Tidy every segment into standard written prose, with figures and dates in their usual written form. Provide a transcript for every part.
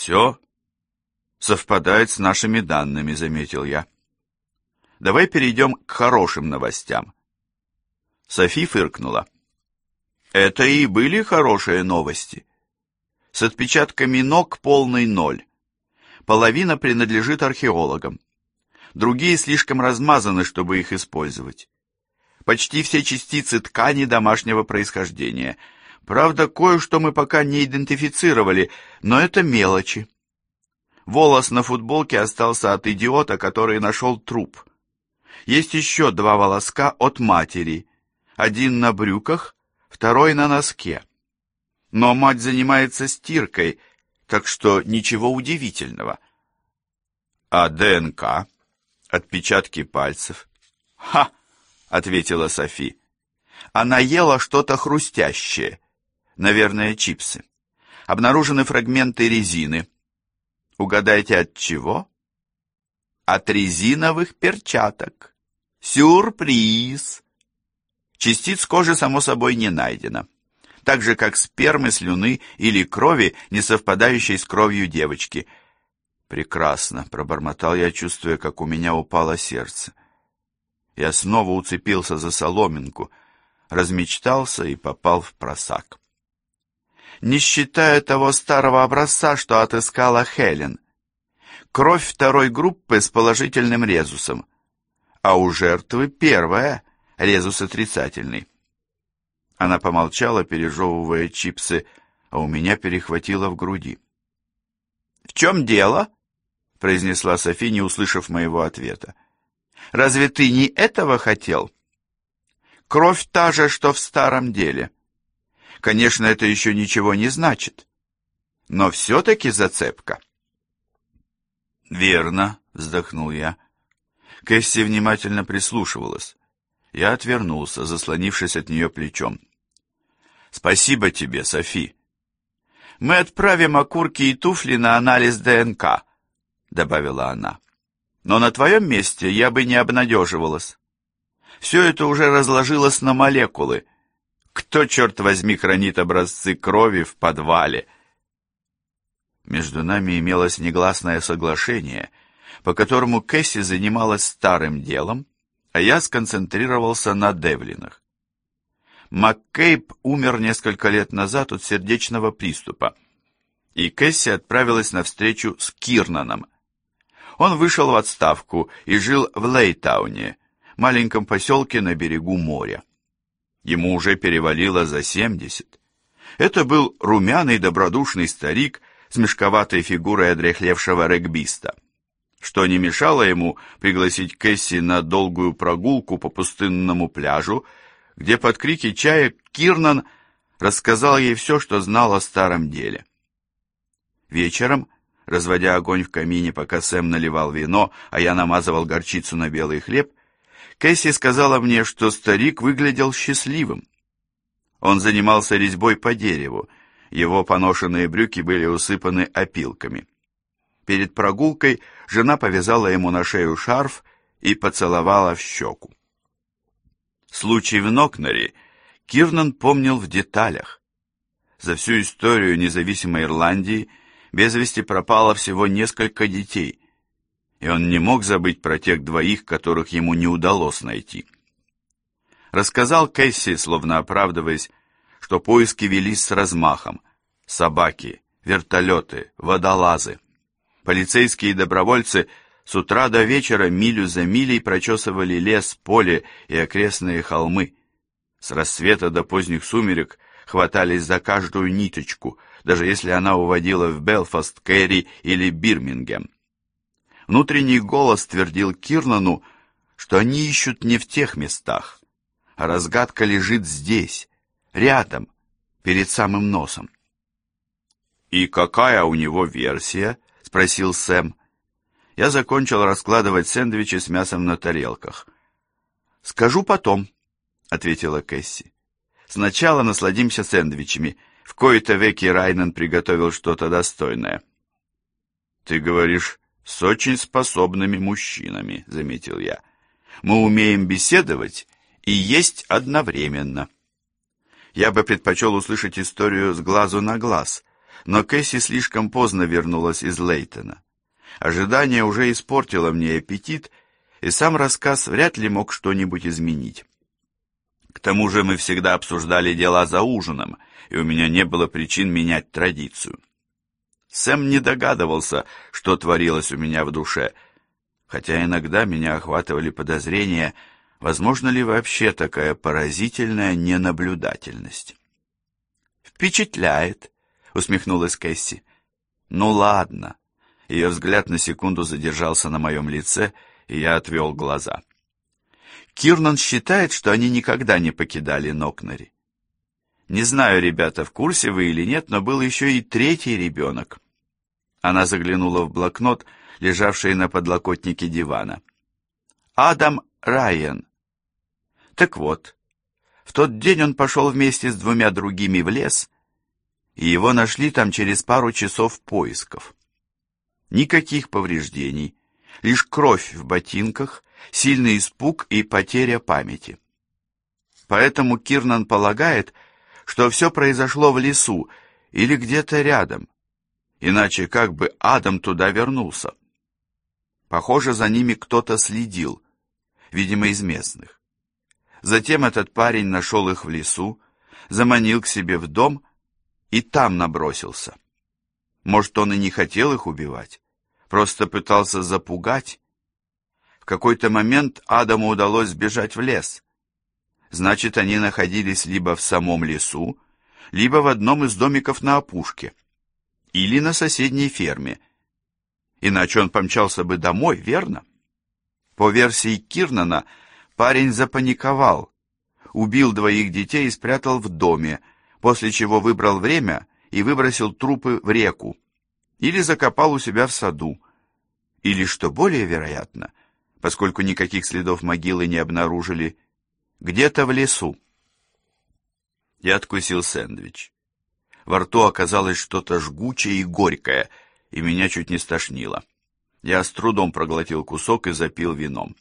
Все совпадает с нашими данными, заметил я. Давай перейдем к хорошим новостям. Софи фыркнула. Это и были хорошие новости. С отпечатками ног полный ноль. Половина принадлежит археологам. Другие слишком размазаны, чтобы их использовать. Почти все частицы ткани домашнего происхождения. Правда, кое-что мы пока не идентифицировали, но это мелочи. Волос на футболке остался от идиота, который нашел труп. Есть еще 2 волоска от матери. Один на брюках, второй на носке. Но мать занимается стиркой, так что ничего удивительного. А ДНК? Отпечатки пальцев? Ха! Ответила Софи. Она ела что-то хрустящее. Наверное, чипсы. Обнаружены фрагменты резины. Угадайте, от чего? От резиновых перчаток. Сюрприз! Частиц кожи, само собой, не найдено. Так же, как спермы, слюны или крови, не совпадающей с кровью девочки. Прекрасно, пробормотал я, чувствуя, как у меня упало сердце. Я снова уцепился за соломинку, размечтался и попал в просак. Не считая того старого образца, что отыскала Хелен. Кровь второй группы с положительным резусом, а у жертвы первая, резус отрицательный. Она помолчала, пережевывая чипсы, а у меня перехватило в груди. «В чем дело?» — произнесла Софи, не услышав моего ответа. «Разве ты не этого хотел?» «Кровь та же, что в старом деле. Конечно, это еще ничего не значит, но все-таки зацепка». «Верно», — вздохнул я. Кэсси внимательно прислушивалась. Я отвернулся, заслонившись от нее плечом. «Спасибо тебе, Софи. Мы отправим окурки и туфли на анализ ДНК», — добавила она. «Но на твоем месте я бы не обнадеживалась. Все это уже разложилось на молекулы. Кто, черт возьми, хранит образцы крови в подвале?» Между нами имелось негласное соглашение, по которому Кэсси занималась старым делом, а я сконцентрировался на Девлинах. МакКейб умер несколько лет назад от сердечного приступа, и Кэсси отправилась на встречу с Кирнаном. Он вышел в отставку и жил в Лейтауне, маленьком поселке на берегу моря. Ему уже перевалило за 70. Это был румяный добродушный старик с мешковатой фигурой одряхлевшего регбиста, что не мешало ему пригласить Кэсси на долгую прогулку по пустынному пляжу, где под крики чаек Кирнан рассказал ей все, что знал о старом деле. Вечером, разводя огонь в камине, пока Сэм наливал вино, а я намазывал горчицу на белый хлеб, Кэсси сказала мне, что старик выглядел счастливым. Он занимался резьбой по дереву, его поношенные брюки были усыпаны опилками. Перед прогулкой жена повязала ему на шею шарф и поцеловала в щеку. Случай в Нокнере Кирнан помнил в деталях. За всю историю независимой Ирландии без вести пропало всего несколько детей, и он не мог забыть про тех 2, которых ему не удалось найти. Рассказал Кэсси, словно оправдываясь, что поиски велись с размахом. Собаки, вертолеты, водолазы. Полицейские и добровольцы с утра до вечера милю за милей прочесывали лес, поле и окрестные холмы. С рассвета до поздних сумерек хватались за каждую ниточку, даже если она уводила в Белфаст, Керри или Бирмингем. Внутренний голос твердил Кирнану, что они ищут не в тех местах, а разгадка лежит здесь, рядом, перед самым носом. «И какая у него версия?» — спросил Сэм. Я закончил раскладывать сэндвичи с мясом на тарелках. «Скажу потом», — ответила Кэсси. «Сначала насладимся сэндвичами. В кои-то веки Райнен приготовил что-то достойное». «Ты говоришь, с очень способными мужчинами», — заметил я. «Мы умеем беседовать и есть одновременно». Я бы предпочел услышать историю с глазу на глаз, но Кэсси слишком поздно вернулась из Лейтона. Ожидание уже испортило мне аппетит, и сам рассказ вряд ли мог что-нибудь изменить. К тому же мы всегда обсуждали дела за ужином, и у меня не было причин менять традицию. Сэм не догадывался, что творилось у меня в душе, хотя иногда меня охватывали подозрения, возможно ли вообще такая поразительная ненаблюдательность. «Впечатляет», — усмехнулась Кэсси. «Ну ладно». Ее взгляд на секунду задержался на моем лице, и я отвел глаза. Кирнан считает, что они никогда не покидали Нокнери. Не знаю, ребята, в курсе вы или нет, но был еще и третий ребенок. Она заглянула в блокнот, лежавший на подлокотнике дивана. Адам Райан. Так вот, в тот день он пошел вместе с 2 другими в лес, и его нашли там через пару часов поисков. Никаких повреждений, лишь кровь в ботинках, сильный испуг и потеря памяти. Поэтому Кирнан полагает, что все произошло в лесу или где-то рядом, иначе как бы Адам туда вернулся. Похоже, за ними кто-то следил, видимо, из местных. Затем этот парень нашел их в лесу, заманил к себе в дом и там набросился. Может, он и не хотел их убивать, просто пытался запугать. В какой-то момент Адаму удалось сбежать в лес. Значит, они находились либо в самом лесу, либо в одном из домиков на опушке, или на соседней ферме. Иначе он помчался бы домой, верно? По версии Кирнана, парень запаниковал, убил 2 детей и спрятал в доме, после чего выбрал время и выбросил трупы в реку, или закопал у себя в саду, или, что более вероятно, поскольку никаких следов могилы не обнаружили, где-то в лесу. Я откусил сэндвич. Во рту оказалось что-то жгучее и горькое, и меня чуть не стошнило. Я с трудом проглотил кусок и запил вином.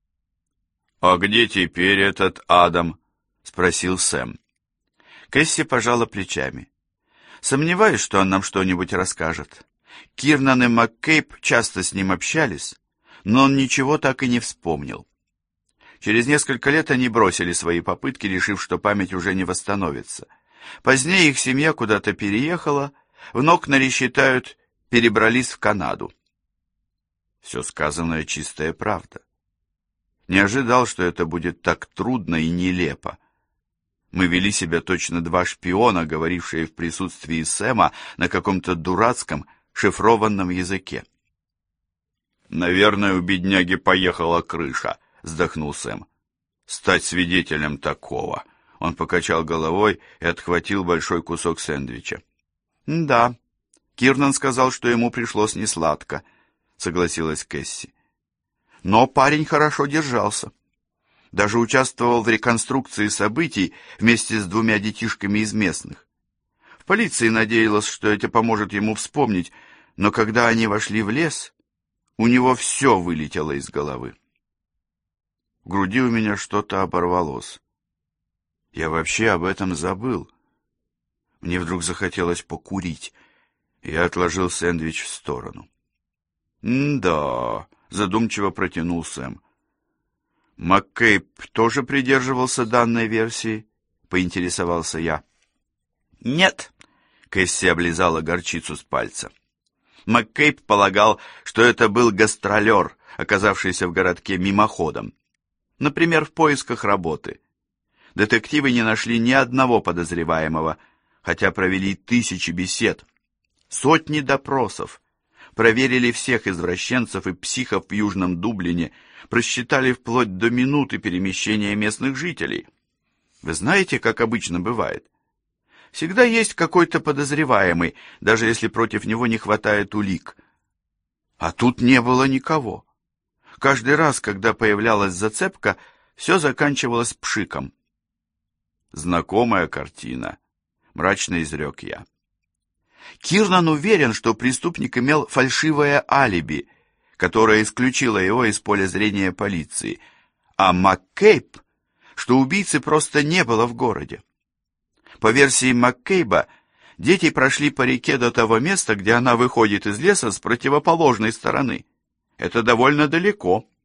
«А где теперь этот Адам?» — спросил Сэм. Кэсси пожала плечами. «Сомневаюсь, что он нам что-нибудь расскажет. Кирнан и МакКейб часто с ним общались, но он ничего так и не вспомнил. Через несколько лет они бросили свои попытки, решив, что память уже не восстановится. Позднее их семья куда-то переехала, в Нокнери, считают, перебрались в Канаду». Все сказанное чистая правда. Не ожидал, что это будет так трудно и нелепо. Мы вели себя точно 2 шпиона, говорившие в присутствии Сэма на каком-то дурацком шифрованном языке. «Наверное, у бедняги поехала крыша», — вздохнул Сэм. «Стать свидетелем такого». Он покачал головой и отхватил большой кусок сэндвича. «Да, Кирнан сказал, что ему пришлось несладко», — согласилась Кэсси. «Но парень хорошо держался. Даже участвовал в реконструкции событий вместе с 2 детишками из местных. В полиции надеялась, что это поможет ему вспомнить, но когда они вошли в лес, у него все вылетело из головы. В груди у меня что-то оборвалось. Я вообще об этом забыл. Мне вдруг захотелось покурить, и я отложил сэндвич в сторону. «Да», — задумчиво протянул Сэм. «МакКейб тоже придерживался данной версии?» — поинтересовался я. «Нет», — Кэсси облизала горчицу с пальца. МакКейб полагал, что это был гастролер, оказавшийся в городке мимоходом. Например, в поисках работы. Детективы не нашли ни одного подозреваемого, хотя провели 1000 бесед, сотни допросов, проверили всех извращенцев и психов в Южном Дублине, просчитали вплоть до минуты перемещения местных жителей. Вы знаете, как обычно бывает? Всегда есть какой-то подозреваемый, даже если против него не хватает улик. А тут не было никого. Каждый раз, когда появлялась зацепка, все заканчивалось пшиком. «Знакомая картина», — мрачно изрек я. Кирнан уверен, что преступник имел фальшивое алиби, которое исключило его из поля зрения полиции, а МакКейб, что убийцы просто не было в городе. По версии МакКейба, Дети прошли по реке до того места, где она выходит из леса с противоположной стороны. Это довольно далеко.